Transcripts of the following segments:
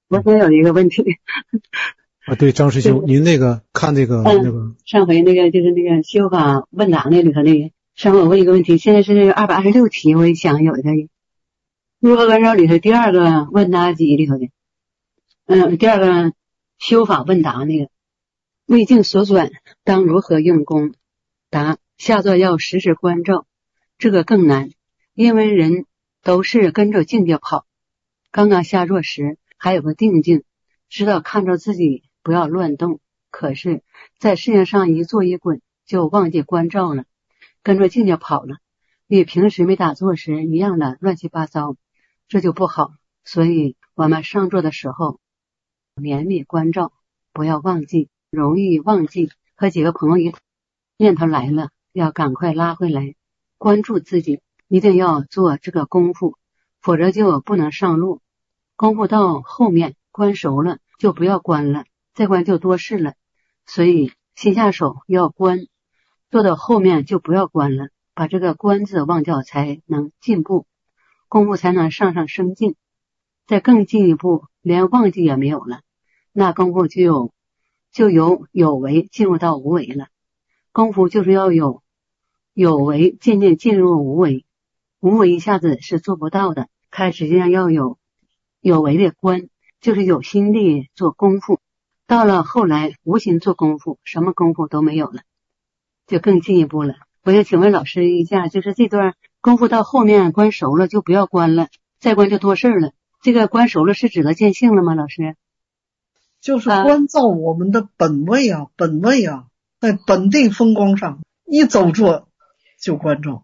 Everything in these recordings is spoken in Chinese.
我还有一个问题。 对，张师兄，您那个看那个上回那个就是那个修法问答那里头那个，上回我问一个问题，现在是226题，我也想有一个如何关照里头第二个问答集里头的，第二个修法问答那个未境所转，当如何用功？答：下座要时时关照，这个更难，因为人都是跟着境界跑。刚刚下座时还有个定境，知道看着自己不要乱动，可是在事情上一坐一滚就忘记关照了，跟着境界跑了，与平时没打坐时一样的乱七八糟，这就不好。所以我们上座的时候绵密关照，不要忘记，容易忘记，和几个朋友一念头来了要赶快拉回来，关注自己，一定要做这个功夫，否则就不能上路。功夫到后面关熟了就不要关了，再关就多事了，所以先下手要关，做到后面就不要关了，把这个关字忘掉才能进步，功夫才能上上升进。再更进一步连忘记也没有了，那功夫就由有为进入到无为了。功夫就是要有为渐渐进入无为，无为一下子是做不到的，开始际上要有为的关，就是有心力做功夫，到了后来无心做功夫，什么功夫都没有了，就更进一步了。我想请问老师一下，就是这段功夫到后面关熟了就不要关了，再关就多事了，这个关熟了是指的见性了吗？老师就是关照我们的本位啊，在本地风光上一走坐就关照，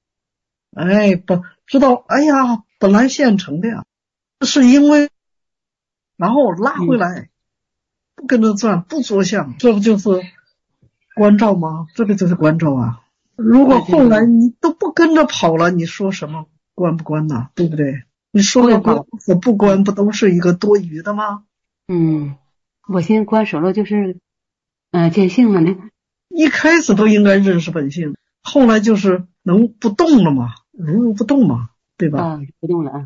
知道本来现成的呀，是因为然后拉回来，不跟着转，不着相，这不就是关照吗？这个就是关照啊。如果后来你都不跟着跑了，你说什么关不关呢？对不对？你说的关和不关不都是一个多余的吗？ 我先关熟了就是见性了呢。 一开始都应该认识本性，后来就是能不动了嘛，如不动嘛，对吧？ 不动了啊。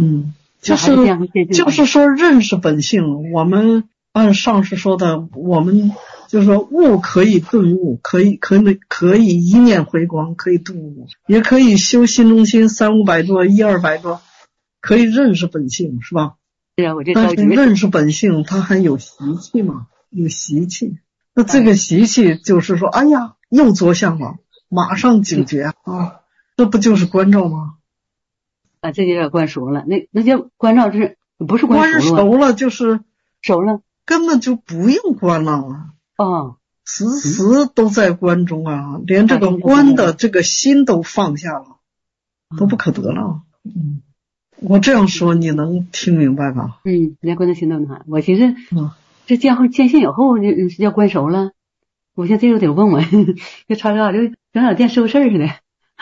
就是说认识本性，我们按上师说的，我们就是说悟可以顿悟，可以一念回光，可以顿悟，也可以修心中心300-500多100-200多，可以认识本性，是吧？但是认识本性它还有习气嘛，有习气，那这个习气就是说又着相了，马上警觉啊，这不就是关照吗？ 这就叫关熟了，那叫关照，是不是关熟了？就是熟了， 根本就不用关了时都在关中啊，连这个关的这个心都放下了，都不可得了。我这样说你能听明白吧？ 连关的心都能。我寻思这见性以后就叫关熟了，我现在这个得问问，就吵吵就整点店收事似的。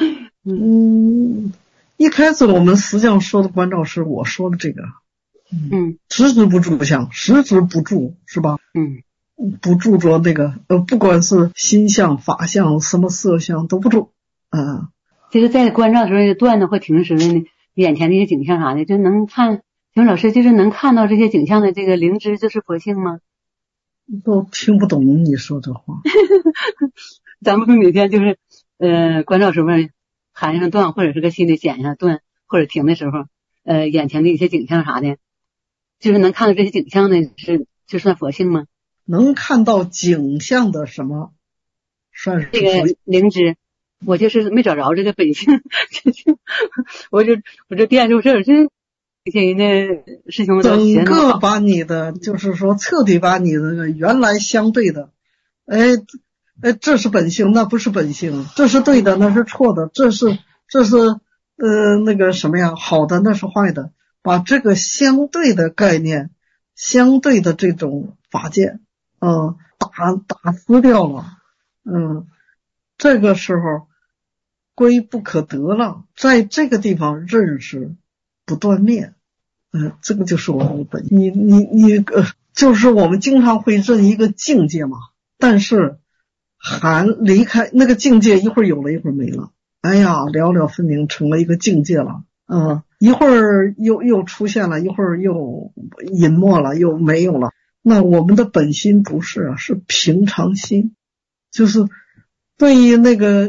一开始我们实际上说的关照是我说的这个，时时不住相，时时不住，是吧？不住着那个不管是心相、法相、什么色相都不住就是在关照的时候断的或停时的眼前的一些景象啥的，就能看。请问老师，就是能看到这些景象的这个灵知，就是佛性吗？ 都听不懂你说这话。 咱们每天就是关照时候含上断，或者是个心里显上断或者停的时候，眼前的一些景象啥的，就是能看到这些景象的就算佛性吗？ 能看到景象的什么算是这个灵知？我就是没找着这个本性，我这惦住事儿，这些人的事情整个把你的就是说彻底把你的原来相对的，这是本性，那不是本性，这是对的，那是错的，这是那个什么呀，好的那是坏的，把这个相对的概念，相对的这种法界打撕掉了，这个时候归不可得了，在这个地方认识不断灭，这个就是我们的本性。你就是我们经常会认一个境界嘛，但是离开那个境界，一会儿有了一会儿没了，寥寥分明成了一个境界了， 一会儿又出现了，一会儿又隐没了，又没有了。那我们的本心不是啊，是平常心，就是对于那个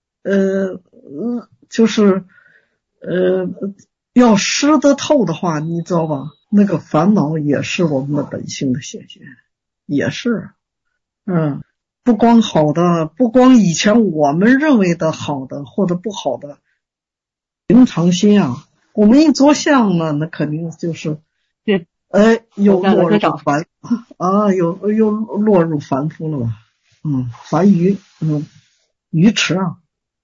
就是要识得透的话，你知道吧？那个烦恼也是我们的本性的显现，也是，不光好的，不光以前我们认为的好的或者不好的，平常心啊，我们一着相呢，那肯定就是对， 又落入凡啊，又落入凡夫了吧？凡愚，愚痴啊，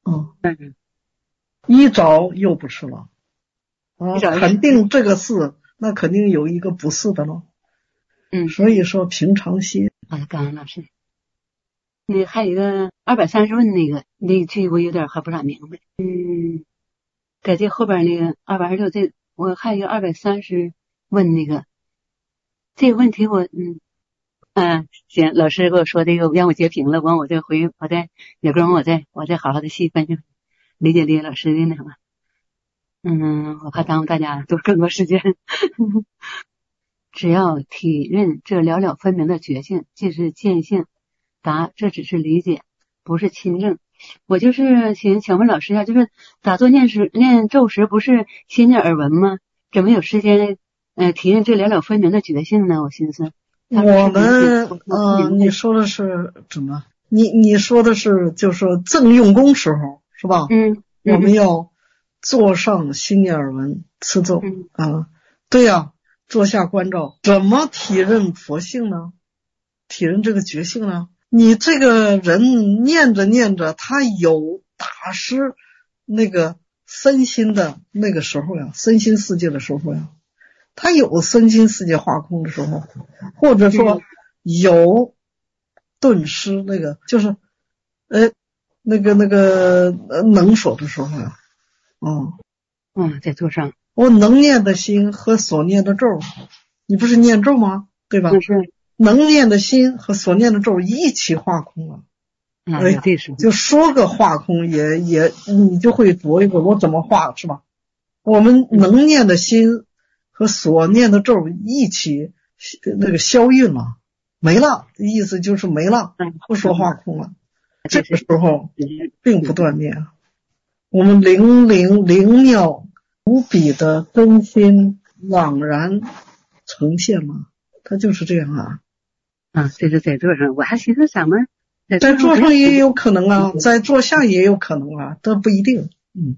一着又不是了啊，肯定这个是，那肯定有一个不是的了。所以说平常心。 好的，感恩老师。那还有一个230问那句我有点还不大明白。在这后边那个226这我还有一个230问这个问题我行，老师给我说这个让我截屏了，完我再回我再有空我再好好的细分析理解老师的那什么。我怕耽误大家多更多时间。只要体认这了了分明的觉性，即是见性。答：这只是理解，不是亲证。我就是请问老师一下，就是打坐念咒时不是心念耳闻吗？怎么有时间体认这了了分明的觉性呢？我寻思我们你说的是怎么？你说的是就是说正用功时候是吧？我们要坐上心念耳闻持咒对呀，坐下观照，怎么体认佛性呢？体认这个觉性呢？你这个人念着念着，他有大师那个身心的那个时候呀，身心世界的时候呀，他有身心世界化空的时候，或者说有顿失那个就是那个能所的时候呀， 在座上我能念的心和所念的咒，你不是念咒吗？对吧？ 是能念的心和所念的咒一起化空了，就说个化空也你就会琢一个我怎么化是吧？我们能念的心和所念的咒一起那个消运了，没了，意思就是没了，不说化空了。这个时候并不断灭，我们灵妙无比的真心朗然呈现了，它就是这样啊。 这是在座上，我还寻思怎么在座上也有可能啊，在座下也有可能啊，这不一定。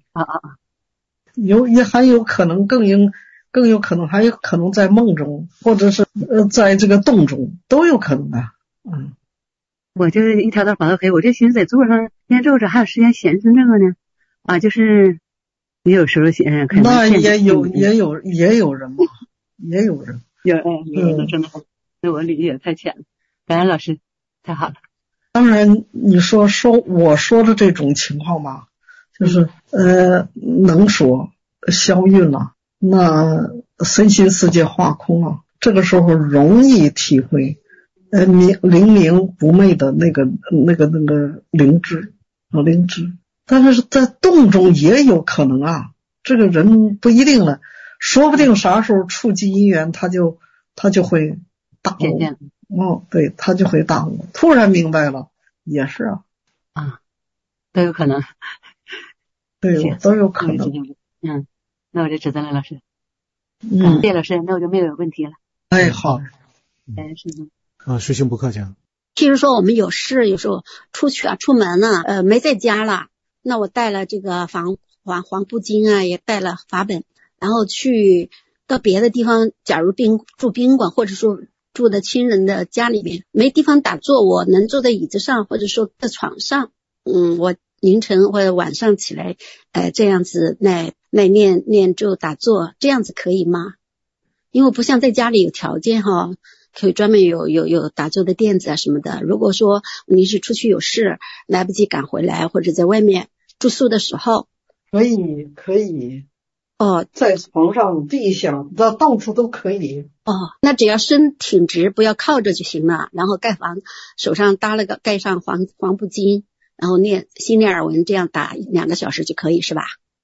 也还有可能更有可能还有可能在梦中，或者是在这个洞中都有可能啊。 我就是一条道跑到黑，我就寻思在座上念咒着还有时间闲着这个呢就是也有时候可能那也有人嘛，也有人真的那我理解太浅了，感恩老师，太好了。 当然你说我说的这种情况吧，就是能说消运了，那身心世界化空了，这个时候容易体会灵明不昧的那个灵知，但是在洞中也有可能啊，这个人不一定了，说不定啥时候触及因缘，他就会大悟。对，他就会大悟，突然明白了，也是都有可能。 对，都有可能。 那我就知道了，老师。谢老师，那我就没有问题了。 好。 师兄不客气啊。 譬如说我们有事，有时候出门没在家了，那我带了这个黄布巾啊，也带了法本，然后去到别的地方，假如住宾馆，或者说住的亲人的家里面，没地方打坐，我能坐在椅子上，或者说在床上，我凌晨或者晚上起来，这样子来念咒打坐，这样子可以吗？因为不像在家里有条件可以专门有打坐的垫子啊什么的。如果说你是出去有事来不及赶回来，或者在外面住宿的时候， 可以在床上地下到处都可以那只要身挺直，不要靠着就行了，然后手上盖上黄布巾，然后心念耳闻，这样打2个小时就可以是吧？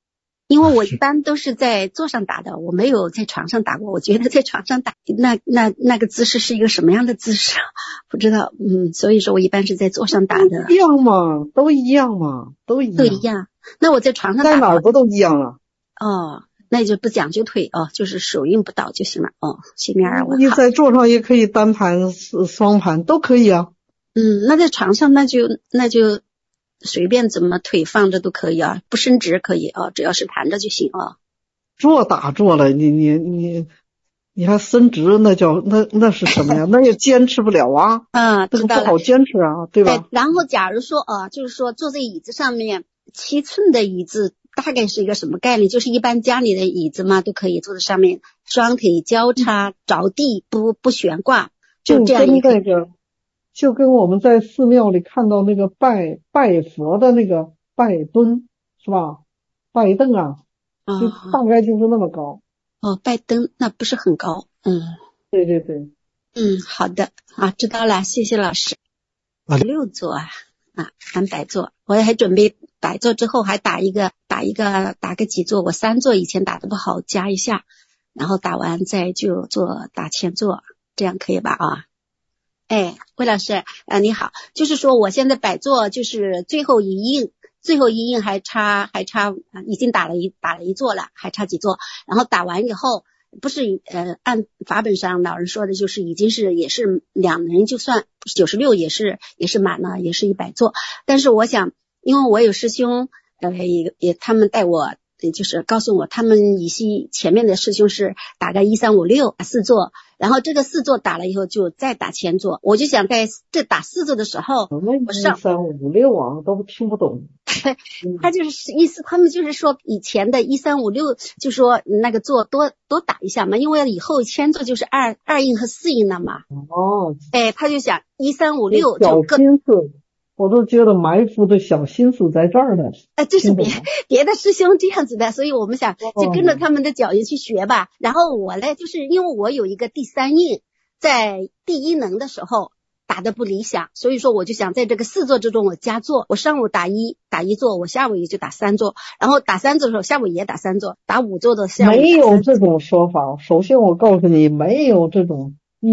因为我一般都是在座上打的，我没有在床上打过。我觉得在床上打那个姿势是一个什么样的姿势，不知道。所以说我一般是在座上打的。 一样嘛，都一样嘛，都一样。那我在床上打在哪儿不都一样啊？ 哦，那就不讲究腿哦，就是手印不倒就行了。哦，心里儿我你在桌上也可以单盘、双盘都可以啊。 那在床上那就随便怎么腿放着都可以啊，不伸直可以啊，只要是弹着就行啊。 坐打坐了，你还伸直，那是什么呀？那也坚持不了啊。这个不好坚持啊，对吧？ 然后假如说就是说坐在椅子上面，7寸的椅子大概是一个什么概念？就是一般家里的椅子嘛，都可以坐在上面，双腿交叉着地，不悬挂，就这样一个。 就跟我们在寺庙里看到那个拜佛的那个拜墩是吧？拜凳啊，就大概就是那么高。 拜凳那不是很高。 对对对。 好的知道了，谢谢老师。6座按摆座，我还准备摆座之后还打个几座，我3座以前打的不好，加一下，然后打完再就打前座，这样可以吧？魏老师你好，就是说我现在摆座就是最后一印还差已经打了一座了，还差几座，然后打完以后不是按法本上老人说的就是已经是也是2人就算96也是满了，也是100座。但是我想因为我有师兄也他们带我就是告诉我他们以西前面的师兄是打个1356 4座，然后这个4座打了以后就再打前座，我就想在这打4座的时候我上 1356都听不懂。 他就是意思他们就是说以前的1356就说那个座多打一下嘛，因为以后前座就是2印和4印了嘛。他就想1356就小心思，我都觉得埋伏的小心思在这儿呢。 这是别的师兄这样子的，所以我们想就跟着他们的脚印去学吧。然后我呢就是因为我有一个第3印在第1能的时候打得不理想，所以说我就想在这个4座之中我加座，我上午打一座，我下午也就打3座，然后打3座的时候下午也打3座，打5座的下午没有这种说法。首先我告诉你，没有这种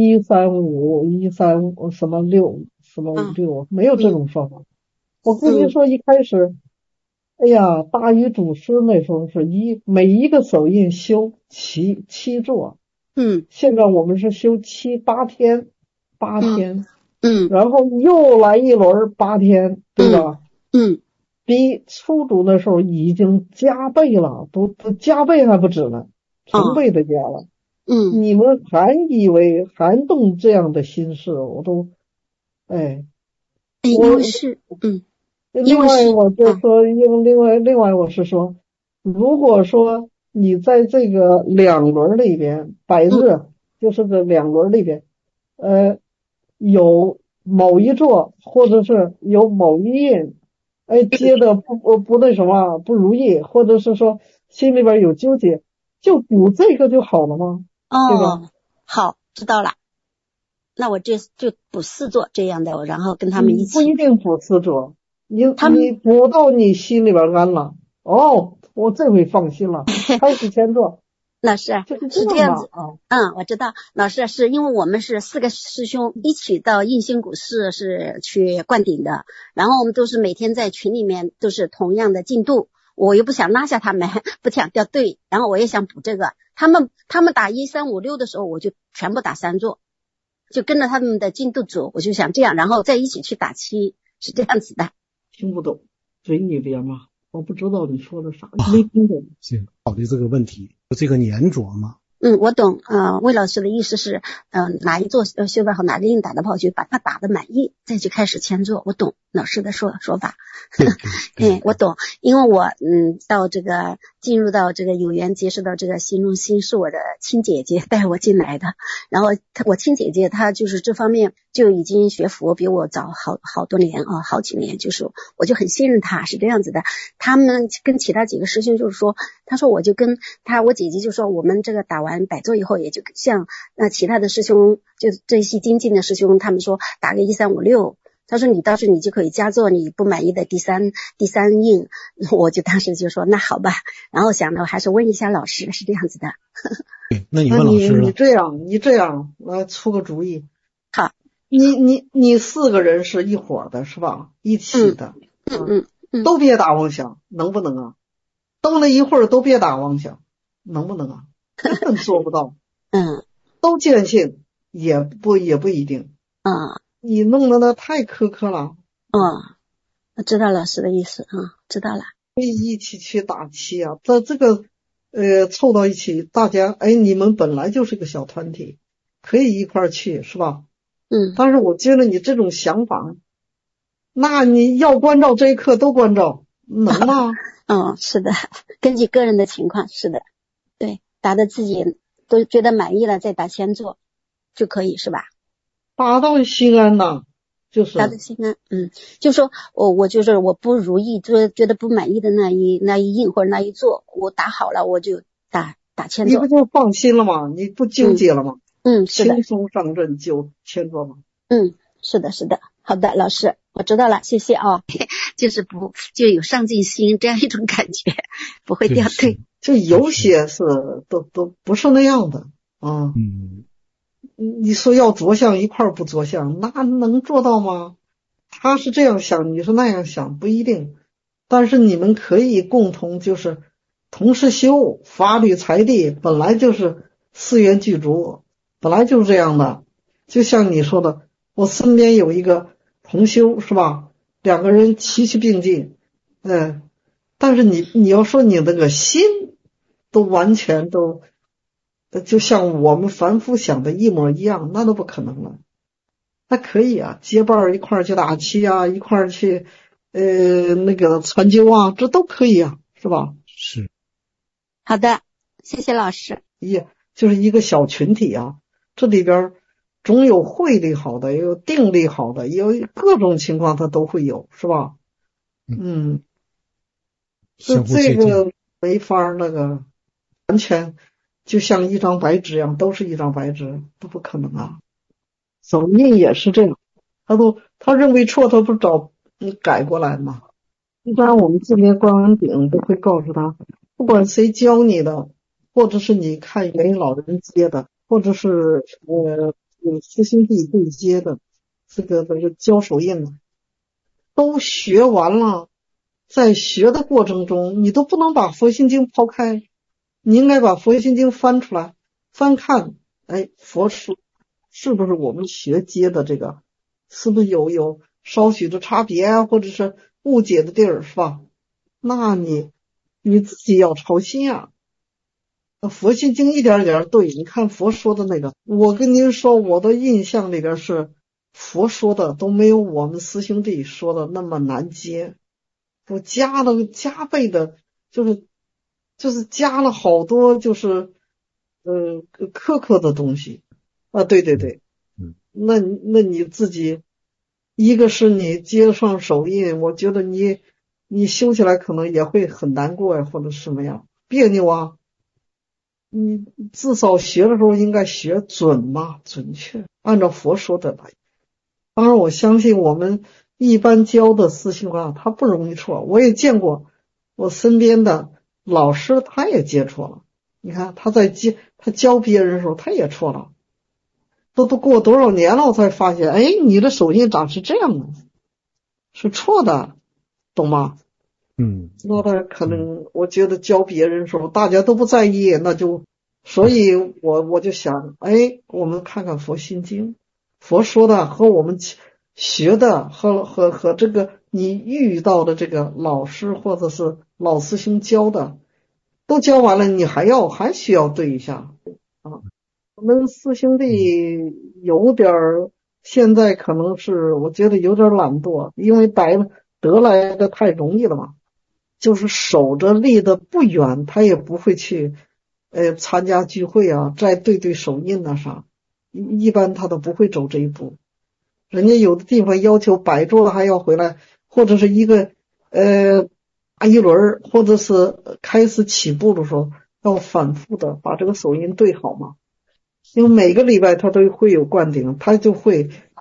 135 135什么6什么56，没有这种说法。我跟你说一开始大禹祖师那时候是每一个手印修七座。现在我们是修7、8天，8天。然后又来一轮8天，对吧？比初祖的时候已经加倍了，都加倍还不止呢，成倍的加了。你们还以为还动这样的心事，我都因为是另外我就说，另外我是说，如果说你在这个2轮里边摆日，就是这2轮里边有某一座或者是有某一印接的不那什么不如意，或者是说心里边有纠结，就补这个就好了吗？对吧？ 好，知道了。那我就补4座这样的，然后跟他们一起。 不一定补4座，你补到你心里边安了，我这回放心了，开始前座。 老师是这样子我知道。老师是因为我们是4个师兄一起到印心古寺是去灌顶的，然后我们都是每天在群里面都是同样的进度，我又不想拉下他们，不想掉队，然后我也想补这个。他们打1356的时候我就全部打3座，就跟着他们的进度走，我就想这样，然后再一起去打7，是这样子的。 听不懂，嘴里边嘛，我不知道你说的啥，没听懂。 行，考虑这个问题，这个粘着嘛。 我懂。魏老师的意思是哪一座修得好，哪个印打得不好，就把它打得满意，再去开始前座。我懂老师的说法。我懂。因为我到这个进入到这个有缘结识到这个心中心是我的亲姐姐带我进来的，然后我亲姐姐她就是这方面就已经学佛比我早好多年好几年，就是我就很信任她，是这样子的。他们跟其他几个师兄就是说，他说我就跟我姐姐就说我们这个打完摆座以后，也就像其他的师兄就这些精进的师兄他们说打个1356 他说你到时候你就可以加做你不满意的第三印。我就当时就说那好吧，然后想着还是问一下老师，是这样子的。 对，那你问老师了。 你这样来出个主意。 好， 你4个人是一伙的是吧？一起的。都别打妄想，能不能啊？兜了一会儿都别打妄想，能不能啊？根本做不到。都坚信也不一定。你弄得那太苛刻了。 我知道老师的意思。知道了。 一起去打气啊！这个凑到一起，大家你们本来就是个小团体，可以一块儿去是吧？但是我觉得你这种想法，那你要关照这一刻都关照，能吗？ 是的，根据个人的情况，是的，对，达到自己都觉得满意了再打先做就可以是吧？ 达到心安呐，就是达到心安。就说我就是我不如意，就觉得不满意的那一印或者那一做，我打好了我就打签做。 你不就放心了吗？你不纠结了吗？ 是的， 轻松上阵就签做吗？ 是的，是的。好的，老师，我知道了，谢谢啊。就是就有上进心这样一种感觉，不会掉队。 就有些是都不是那样的啊。你说要着相一块儿不着相，那能做到吗？他是这样想，你是那样想，不一定。但是你们可以共同就是同时修法律财地，本来就是4元具足，本来就是这样的。就像你说的，我身边有一个同修是吧，2个人齐齐并进，但是你要说你那个心都完全都就像我们凡夫想的一模一样，那都不可能了。那可以啊，结伴一块儿去打气啊，一块儿去那个传究啊，这都可以啊，是吧？ 是。 好的，谢谢老师。 就是一个小群体啊，这里边总有慧力好的，也有定力好的，也有各种情况它都会有，是吧？这个没法那个完全就像一张白纸一样，都是一张白纸，都不可能啊。手印也是这样，他认为错，他不找你改过来吗？一般我们这边观完顶都会告诉他，不管谁教你的，或者是你看元婴老人接的，或者是师兄弟对接的，这个教手印的，都学完了，在学的过程中，你都不能把佛心经抛开，你应该把佛心经翻出来翻看，佛书是不是我们学接的这个，是不是有少许的差别啊，或者是误解的地儿，是吧？那你自己要操心啊。佛心经一点点对，你看佛说的那个，我跟您说，我的印象里边是佛说的都没有我们师兄弟说的那么难接，我加倍的，就是加了好多就是苛刻的东西啊。对，那你自己，一个是你接上手印，我觉得你修起来可能也会很难过呀，或者什么样别扭啊。你至少学的时候应该学准嘛，准确，按照佛说的来。当然我相信我们一般教的师兄啊，他不容易错，我也见过我身边的老师他也接错了。你看他教别人的时候他也错了，都过多少年了我才发现，你的手印咋是这样的，是错的，懂吗？那他可能我觉得教别人的时候大家都不在意，所以我就想，我们看看佛心经，佛说的和我们学的和这个你遇到的这个老师或者是老师兄教的都教完了，你还需要对一下啊。我们师兄弟有点现在可能是我觉得有点懒惰，因为得来的太容易了嘛，就是守着离得不远，他也不会去参加聚会啊，再对手印啊啥，一般他都不会走这一步。人家有的地方要求摆桌还要回来，或者是一个打一轮，或者是开始起步的时候要反复的把这个手印对好嘛。因为每个礼拜他都会有灌顶，他就会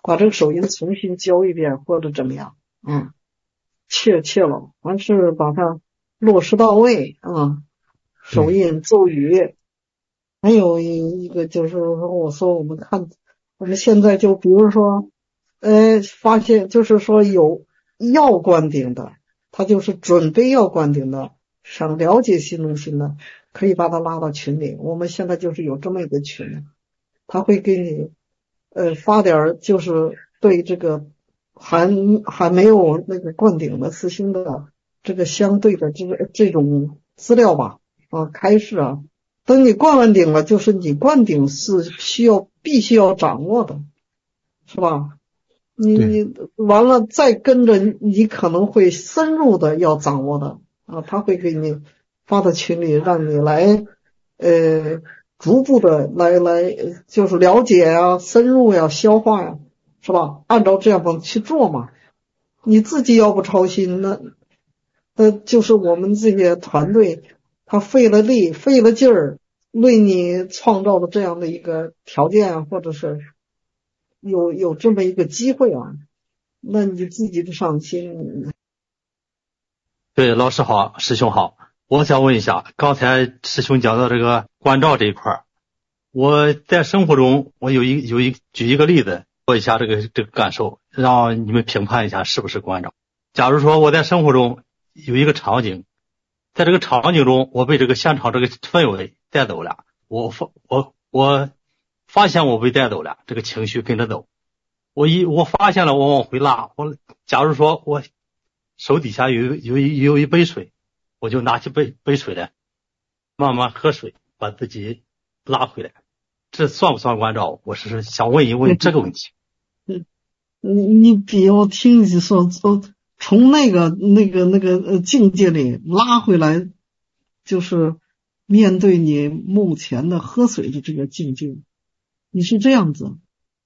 把这个手印重新教一遍或者怎么样，切了，完是把它落实到位啊，手印咒语。还有一个就是说，我说我们现在就比如说发现就是说有要灌顶的，他就是准备要灌顶的，想了解新中心的，可以把他拉到群里。我们现在就是有这么一个群，他会给你发点就是对这个还没有那个灌顶的师兄的这个相对的这种资料吧，开示啊。等你灌完顶了，就是你灌顶是必须要掌握的，是吧？你完了再跟着你可能会深入的要掌握的啊，他会给你发到群里，让你来逐步的来就是了解呀、深入呀、消化呀，是吧？按照这样的去做嘛。你自己要不操心，那就是我们这些团队他费了力费了劲儿，为你创造了这样的一个条件，或者是有这么一个机会啊，那你自己的上心。 对，老师好，师兄好，我想问一下，刚才师兄讲到这个关照这一块，我在生活中我举一个例子，说一下这个感受，让你们评判一下是不是关照。假如说我在生活中有一个场景，在这个场景中我被这个现场这个氛围带走了，我发现我被带走了，这个情绪跟着走，我发现了，我往回拉，假如说我手底下有一杯水，我就拿起杯水来慢慢喝水，把自己拉回来，这算不算关照？我是想问一问这个问题。 你比我听你说从那个境界里拉回来，就是面对你目前的喝水的这个境界，你是这样子。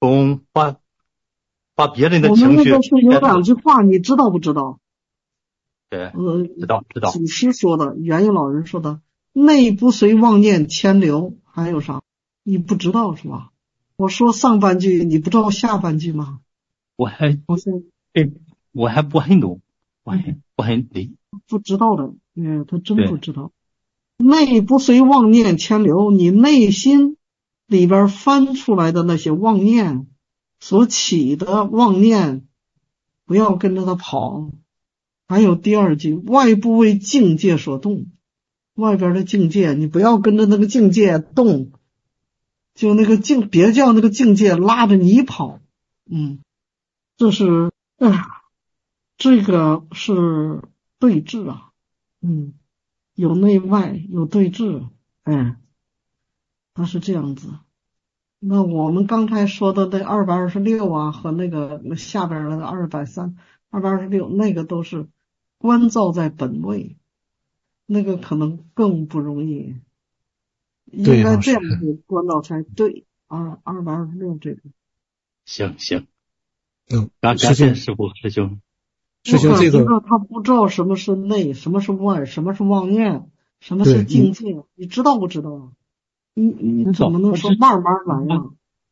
把别人的情绪。 我们那个是有两句话，你知道不知道？ 对，知道。 祖师说的，元佑老人说的，内不随妄念牵流，还有啥？你不知道是吧？我说上半句，你不知道下半句吗？ 我还不很懂，我很理。 不知道的，他真不知道。内不随妄念牵流，你内心里边翻出来的那些妄念所起的妄念，不要跟着他跑。还有第二句，外不为境界所动，外边的境界你不要跟着那个境界动，就那个别叫那个境界拉着你跑。这是这个是对峙啊，有内外有对峙，它是这样子。那我们刚才说的那226啊，和那个下边的226，那个都是关照在本位，那个可能更不容易，应该这样子关照才对。226这个。 行，感谢师父师兄。 师兄，这个他不知道什么是内，什么是外，什么是妄念，什么是境界，你知道不知道？你怎么能说慢慢来呀？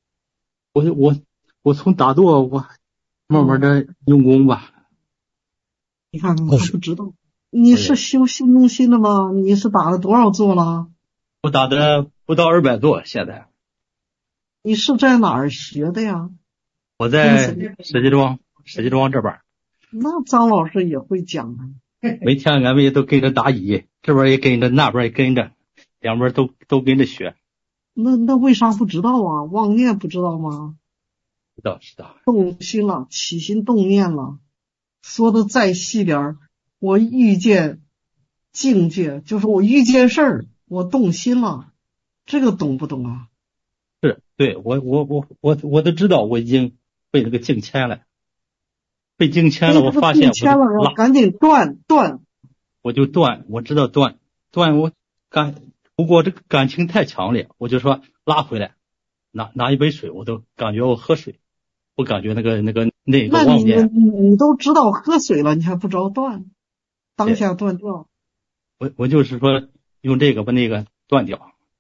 我从打坐，我慢慢的用功吧。 你看看，他不知道。你是修新中心的吗？你是打了多少坐了？ 我打的不到200座，现在。 你是在哪儿学的呀？ 我在石家庄这边。 那张老师也会讲啊。 每天俺们也都跟着答疑，这边也跟着，那边也跟着，两边都跟着学。 那为啥不知道啊？妄念不知道吗？ 知道。 动心了，起心动念了。说的再细点，我遇见境界，就是我遇见事儿，我动心了，这个懂不懂啊？ 是，对，我都知道，我已经被那个境牵了，我发现我赶紧断， 我就断，我知道断，不过这个感情太强烈，我就说拉回来，拿一杯水，我都感觉我喝水，我感觉那个妄念。 你都知道喝水了，你还不知道断，当下断掉。 我就是说用这个把那个断掉。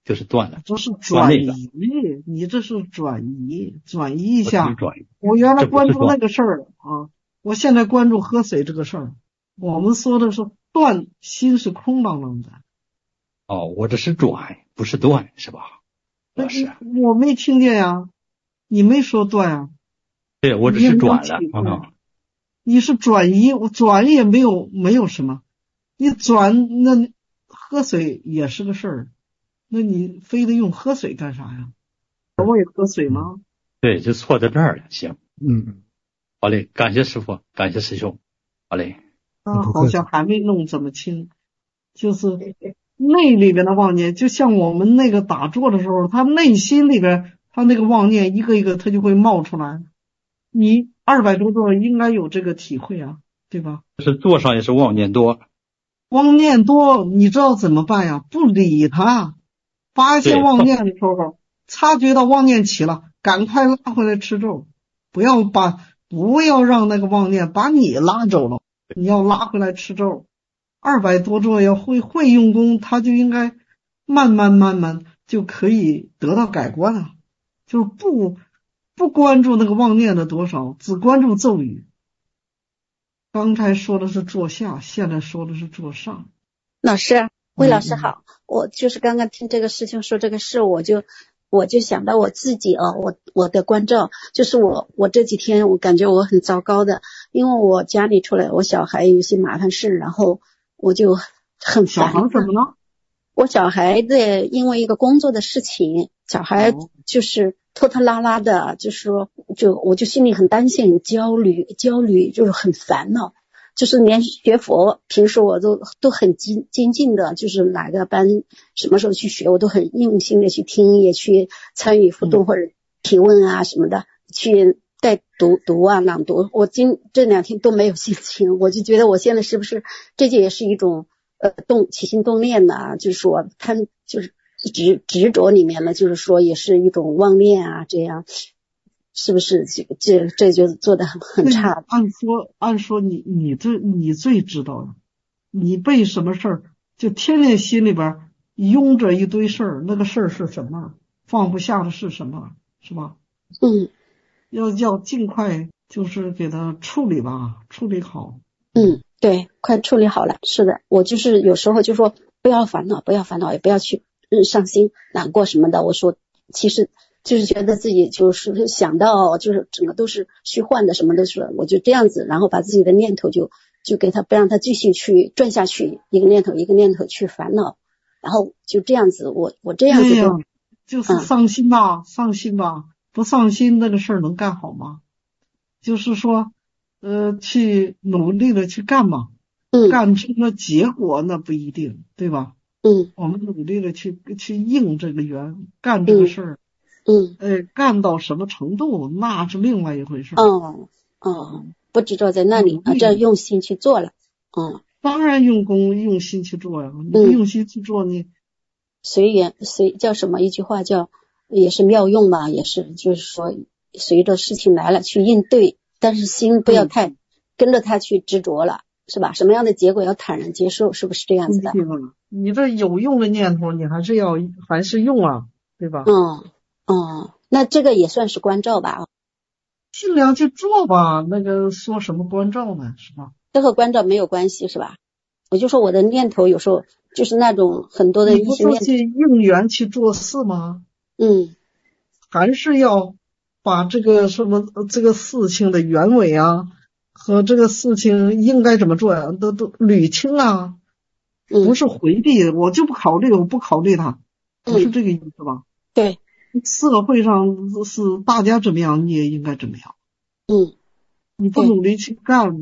就是断了。 这是断转那个移，你这是转移一不是下。 转移， 我原来这不是断。 关注那个事儿啊，我现在关注喝水这个事儿。我们说的是断，心是空荡荡的。 哦，我这是转，不是断，是吧？老师， 我没听见呀，你没说断啊。 对，我只是转了。 你是转移，我转也没有什么。你转那喝水也是个事儿，那你非得用喝水干啥呀？我也喝水吗？ 对，就错在这儿了。行， 嗯， 好嘞，感谢师傅，感谢师兄，好嘞。 好像还没弄这么清，就是内里边的妄念，就像我们那个打坐的时候，他内心里边他那个妄念一个一个他就会冒出来。你200多座应该有这个体会啊，对吧？ 是坐上也是妄念多， 妄念多，你知道怎么办呀？不理他，发现妄念的时候，察觉到妄念起了，赶快拉回来吃咒，不要让那个妄念把你拉走了，你要拉回来吃咒。200多座要会用功，他就应该慢慢就可以得到改观了，就是不关注那个妄念的多少，只关注咒语。刚才说的是坐下，现在说的是坐上。 老师，魏老师好，我就是刚刚听这个师兄说这个事，我就想到我自己我的关照，就是我这几天我感觉我很糟糕的，因为我家里出来我小孩有些麻烦事，然后我就很烦。 小孩怎么了？ 我小孩的因为一个工作的事情，小孩就是拖拖拉拉的，就是说我就心里很担心，很焦虑，就是很烦恼。就是连学佛，平时我都很精进的，就是哪个班什么时候去学，我都很用心的去听，也去参与互动或者提问啊什么的，去带读啊朗读。我这2天都没有心情，我就觉得我现在是不是这也是一种起心动念呢？就是说贪，就是执着里面呢，就是说也是一种妄念啊，这样。是不是这就做得很差？ 按说你最知道了，你被什么事儿就天天心里边拥着一堆事儿，那个事儿是什么？放不下的是什么？是吧？要尽快就是给它处理吧，处理好。 对，快处理好了。是的，我就是有时候就说不要烦恼，也不要去伤心难过什么的。我说其实就是觉得自己就是想到就是整个都是虚幻的，什么都是，我就这样子，然后把自己的念头就给他，不让他继续去转下去，一个念头去烦恼，然后就这样子，我这样子就是上心吧，不上心那个事儿能干好吗？就是说去努力的去干嘛，干出了结果那不一定，对吧？我们努力的去应这个缘，干这个事儿。干到什么程度那是另外一回事。 不执着在那里啊，这样用心去做了。 当然用心去做呀，你不用心去做你随缘叫什么一句话叫也是妙用吧，也是就是说随着事情来了去应对，但是心不要太跟着他去执着了，是吧？什么样的结果要坦然接受，是不是这样子的？ 你这有用的念头你还是用啊，对吧？ 那这个也算是关照吧， 尽量去做吧，那个说什么关照呢，是吧？ 这和关照没有关系，是吧？我就说我的念头有时候就是那种很多的你不说去应缘去做事吗？还是要把这个什么这个事情的原委啊和这个事情应该怎么做呀，都捋清啊，不是回避，我就不考虑，我不考虑它，不是这个意思吧？ 对。 社会上是大家怎么样，你也应该怎么样。你不努力去干，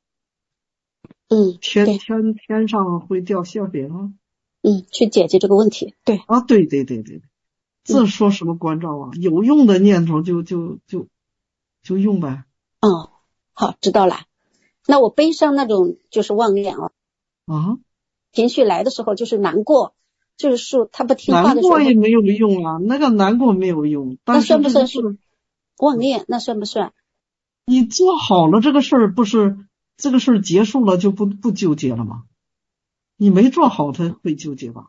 天上会掉馅饼啊。 去解决这个问题。对啊，对，这说什么关照啊？有用的念头就用呗。 好，知道了。那我悲伤那种就是妄念情绪来的时候就是难过。就是说他不听话的时候， 难过也没有用啊，那个难过没有用。 那算不算是妄念？那算不算？ 你做好了这个事儿，不是这个事儿结束了就不纠结了吗？你没做好，他会纠结吧？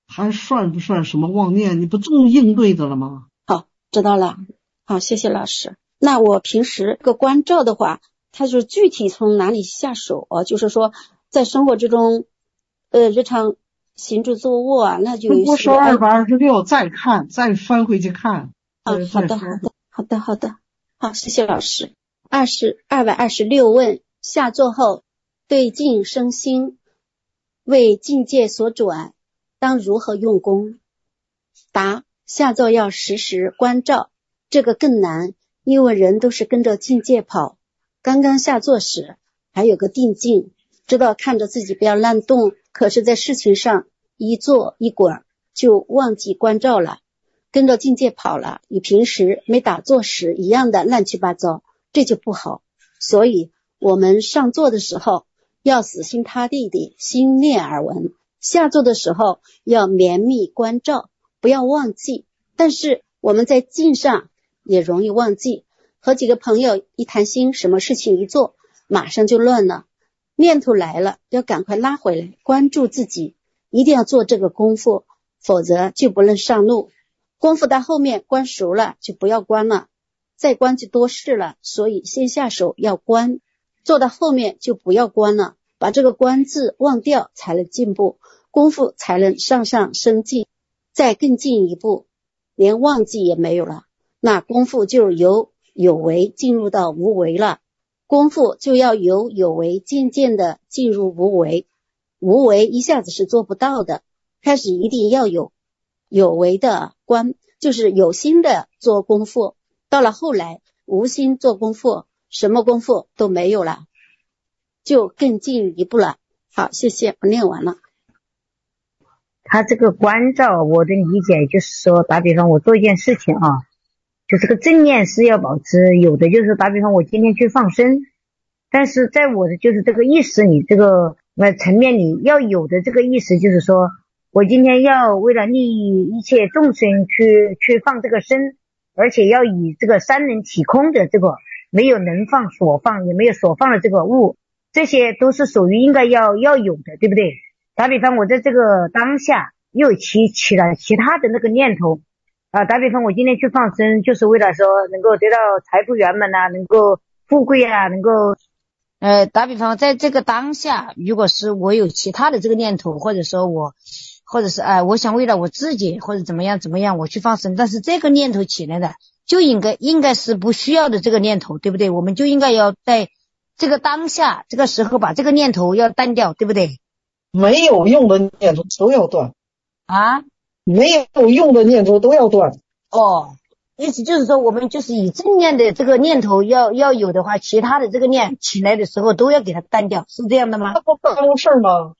还算不算什么妄念？你不这么应对的了吗？ 好，知道了。好，谢谢老师。那我平时这个关照的话，它就是具体从哪里下手啊？就是说在生活之中，日常行住坐卧啊，那就不说226，再看，再翻回去看。 好的，好，谢谢老师。226问：下座后对境生心，为境界所转，当如何用功？答：下座要时时关照，这个更难，因为人都是跟着境界跑。刚刚下座时还有个定境，知道看着自己不要乱动，可是在事情上一坐一滚就忘记关照了，跟着境界跑了，与平时没打坐时一样的乱七八糟，这就不好。所以我们上座的时候要死心塌地的心念耳闻，下座的时候要绵密关照，不要忘记。但是我们在境上也容易忘记，和几个朋友一谈心，什么事情一做马上就乱了，念头来了要赶快拉回来，关注自己，一定要做这个功夫，否则就不能上路。功夫到后面关熟了就不要关了，再关就多事了，所以先下手要关，做到后面就不要关了，把这个关字忘掉才能进步，功夫才能上升进，再更进一步，连忘记也没有了，那功夫就由有为进入到无为了，功夫就要由有为渐渐的进入无为，无为一下子是做不到的，开始一定要有为的观，就是有心的做功夫，到了后来无心做功夫，什么功夫都没有了，就更进一步了。好，谢谢，我念完了。 他这个关照我的理解就是说，打比方我做一件事情啊，就这个正念是要保持有的，就是打比方我今天去放生，但是在我的就是这个意识里，这个层面里要有的这个意识，就是说我今天要为了利益一切众生去放这个生，而且要以这个三能体空的这个没有能放所放也没有所放的这个物，这些都是属于应该要有的，对不对？打比方我在这个当下又起了其他的那个念头打比方我今天去放生就是为了说能够得到财富圆满能够富贵能够打比方在这个当下，如果是我有其他的这个念头，或者说或者是我想为了我自己或者怎么样我去放生，但是这个念头起来的就应该是不需要的这个念头，对不对？我们就应该要在这个当下这个时候把这个念头要断掉，对不对？ 没有用的念头都要断没有用的念头都要断。 意思就是说我们就是以正念的这个念头要有的话，其他的这个念起来的时候都要给它断掉，是这样的吗？ 那不耽误事儿吗？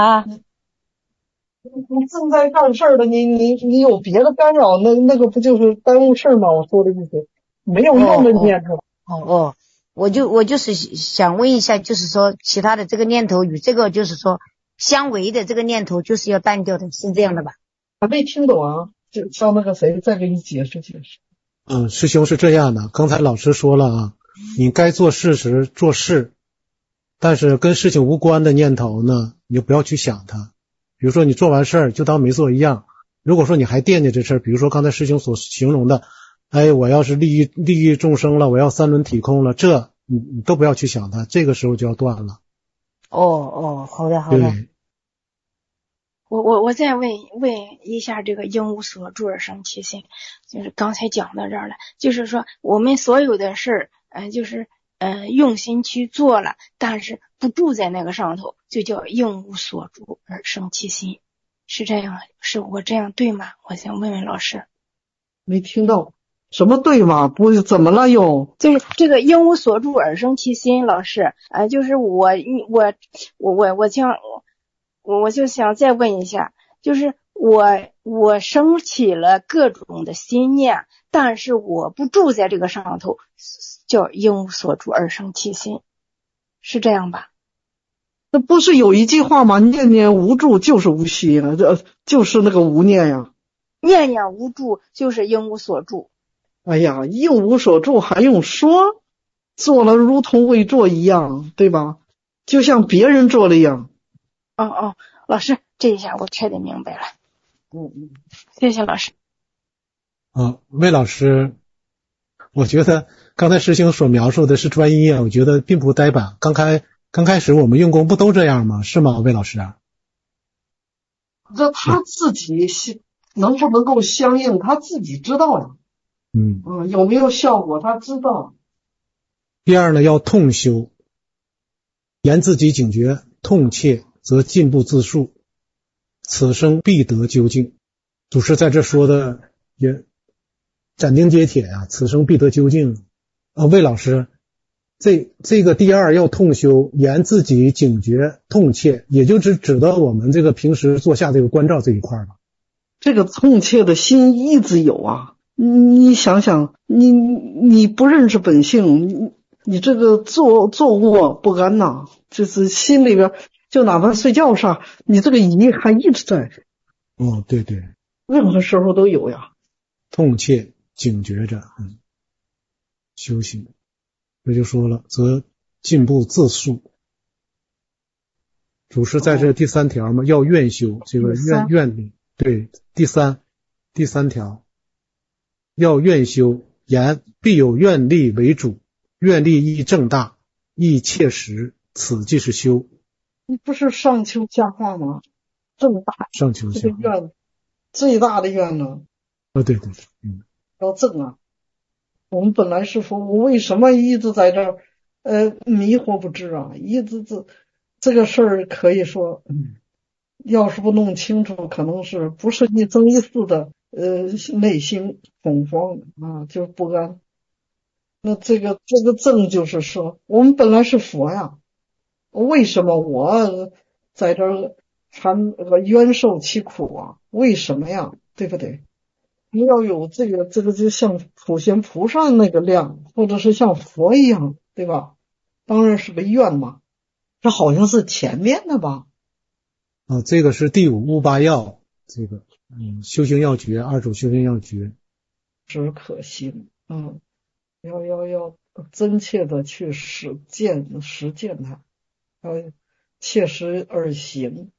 你正在干事儿的，你有别的干扰，那个不就是耽误事儿吗？我说的意思，没有用的念头。 我就是想问一下，就是说其他的这个念头与这个就是说相违的这个念头就是要断掉的，是这样的吧？ 还没听懂啊，就像那个谁再给你解释。 师兄是这样的，刚才老师说了你该做事时做事，但是跟事情无关的念头呢，你就不要去想它。比如说你做完事儿就当没做一样，如果说你还惦记这事儿，比如说刚才师兄所形容的我要是利益众生了，我要三轮体空了，这你都不要去想它，这个时候就要断了。 好的。 我再问一下这个应无所住而生其心，就是刚才讲到这儿了，就是说我们所有的事就是用心去做了，但是不住在那个上头，就叫应无所住而生其心，是这样？是我这样对吗？我想问问老师。 没听到什么对吗？不是怎么了又？ 就是这个应无所住而生其心，老师就是我就想再问一下，就是我升起了各种的心念，但是我不住在这个上头，叫应无所住而生其心，是这样吧？ 那不是有一句话吗？念念无住就是无心啊，这就是那个无念呀。 念念无住就是应无所住。 哎呀，应无所住还用说？做了如同未做一样，对吧？就像别人做了一样。 老师，这一下我彻底明白了。 谢谢老师。 魏老师，我觉得刚才师兄所描述的是专一啊，我觉得并不呆板。刚开始我们用功不都这样吗？是吗，魏老师啊？ 这他自己能不能够相应，他自己知道呀。有没有效果，他知道。 第二呢，要痛修，言自己警觉，痛切则进步自述，此生必得究竟。祖师在这说的也斩钉截铁啊，此生必得究竟。魏老师，这个第二要痛修，言自己警觉，痛切，也就是指的我们这个平时做下这个关照这一块吧。 这个痛切的心一直有啊，你想想，你不认识本性，你这个坐卧不安呐，就是心里边，就哪怕睡觉上，你这个疑还一直在。 对对， 任何时候都有呀。 痛切警觉着，修行，这就说了，则进步自述。祖师在这第三条嘛，要愿修，这个愿力，对，第三条要愿修，言必有愿力为主，愿力亦正大，亦切实，此即是修。 你不是上求下化吗？正大， 上求下化， 这个愿最大的愿呢？ 对， 要正啊。我们本来是说，我为什么一直在这儿迷惑不知啊？一直这个事儿可以说，要是不弄清楚，可能是不是一生一世的内心恐慌啊，就不安。那这个正就是说，我们本来是佛呀，为什么我在这儿冤受其苦啊？为什么呀？对不对？你要有这个就像普贤菩萨那个量，或者是像佛一样，对吧？当然是个愿嘛。这好像是前面的吧？ 这个是第五悟八要，这个修行要诀，二种修行要诀， 只可行，要真切的去实践它，要切实而行，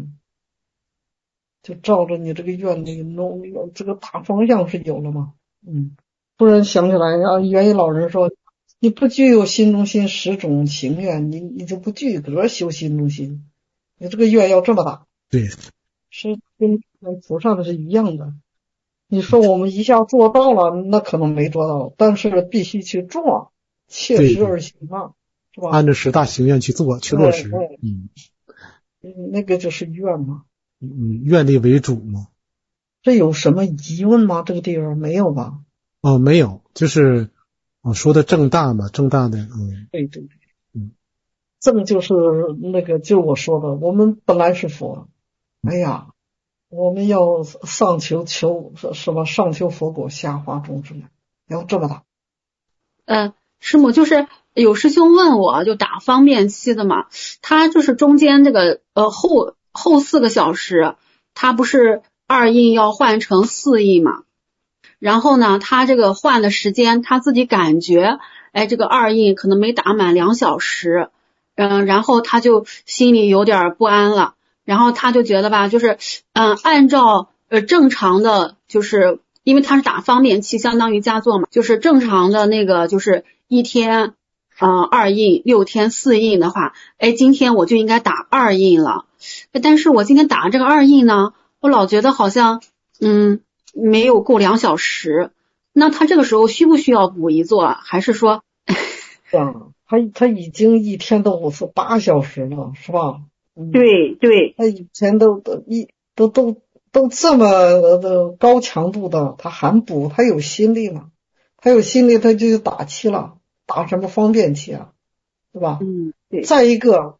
就照着你这个愿力弄，这个大方向是有了吗？突然想起来啊，元一老人说，你不具有心中心10种行愿，你就不具格修心中心，你这个愿要这么大。 对， 是跟菩萨的是一样的。你说我们一下做到了，那可能没做到，但是必须去做，切实而行嘛，是吧？ 按照10大行愿去做，去落实。 那个就是愿嘛。 愿力为主嘛。 这有什么疑问吗？这个地方没有吧？ 没有，就是说的正大嘛，正大的。 对，正就是那个，就我说的，我们本来是佛，哎呀，我们要上求什么？上求佛果，下化众生，要这么大。 师母，就是有师兄问我，就打方便期的嘛，他就是中间这个后4个小时，他不是2印要换成4印嘛？然后呢，他这个换的时间，他自己感觉，这个2印可能没打满2小时，然后他就心里有点不安了，然后他就觉得吧，就是按照正常的，就是因为他是打方便期，相当于加做嘛，就是正常的那个就是1天2印，6天4印的话，今天我就应该打2印了，但是我今天打这个2印呢，我老觉得好像没有够2小时，那他这个时候需不需要补一做，还是说他已经1天都8小时了，是吧？ 对， 他以前都这么高强度的，他还补，他有心力了，他有心力，他就打气了，打什么方便气啊，对吧？ 对。 再一个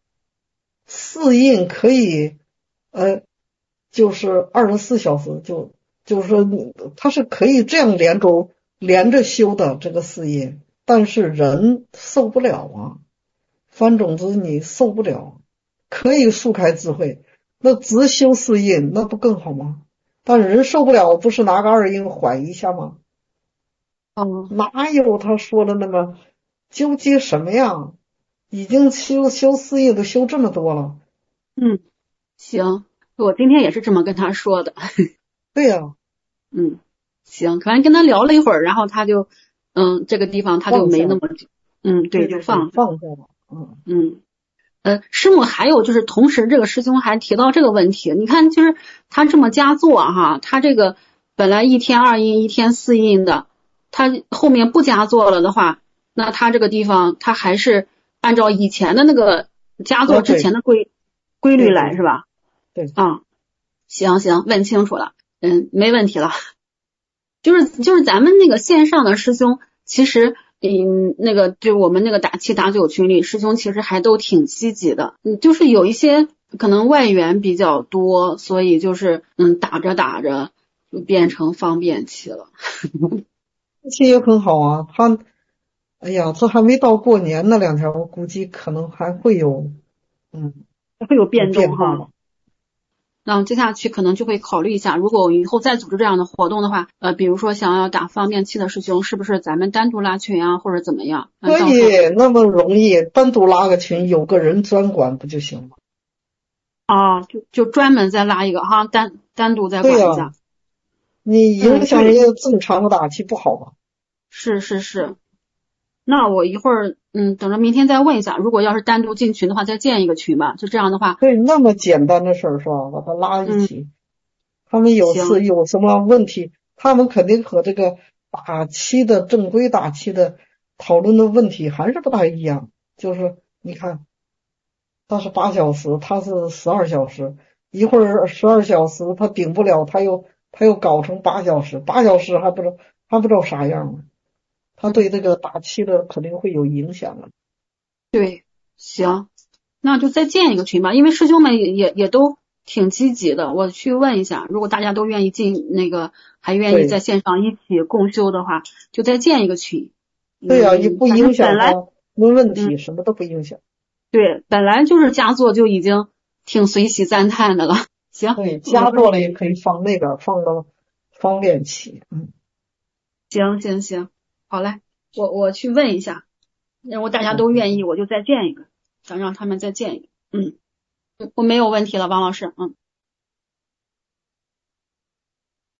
4印可以就是24小时，就是说他是可以这样连着修的这个4印，但是人受不了啊，翻种子你受不了，可以速开智慧，那只修4印那不更好吗？但人受不了，不是拿个2印缓一下吗？哪有他说的那么纠结什么呀？已经修4印都修这么多了。 行，我今天也是这么跟他说的。 对呀、 行，反正跟他聊了一会儿，然后他就这个地方他就没那么对，就放下了。 师母还有就是同时这个师兄还提到这个问题，你看就是他这么加做哈，他这个本来1天2印1天4印的，他后面不加做了的话，那他这个地方他还是按照以前的那个加做之前的规律来是吧？ 对行，问清楚了，没问题了。就是咱们那个线上的师兄，其实那个就我们那个打7打9群里，师兄其实还都挺积极的，就是有一些可能外援比较多，所以就是打着就变成方便期了。 期也很好啊，这还没到过年那2天，我估计可能还会有会有变动哈。 那接下去可能就会考虑一下，如果以后再组织这样的活动的话，比如说想要打方便期的师兄，是不是咱们单独拉群啊，或者怎么样？ 可以，那么容易，单独拉个群，有个人专管不就行了？ 就专门再拉一个哈，单独再管一下。 你影响人家正常的打气不好吧？ 是。那我一会儿等着明天再问一下，如果要是单独进群的话，再建一个群吧。就这样的话， 对，那么简单的事儿是吧？把他拉一起，他们有什么问题，他们肯定和这个正规打气的讨论的问题还是不太一样。就是你看，他是8小时，他是12小时，一会儿12小时他顶不了，他又搞成8小时，8小时还不知道啥样呢。他对这个打气的肯定会有影响啊。 对，行，那就再建一个群吧，因为师兄们也都挺积极的，我去问一下，如果大家都愿意进那个，还愿意在线上一起共修的话，就再建一个群。 对呀，也不影响他，没问题，什么都不影响。 对，本来就是佳作就已经挺随喜赞叹的了。行， 对，佳作了也可以放那边，放到方便期。 行，好嘞，我去问一下，如果大家都愿意，我就再建一个，想让他们再建一个。我没有问题了，王老师。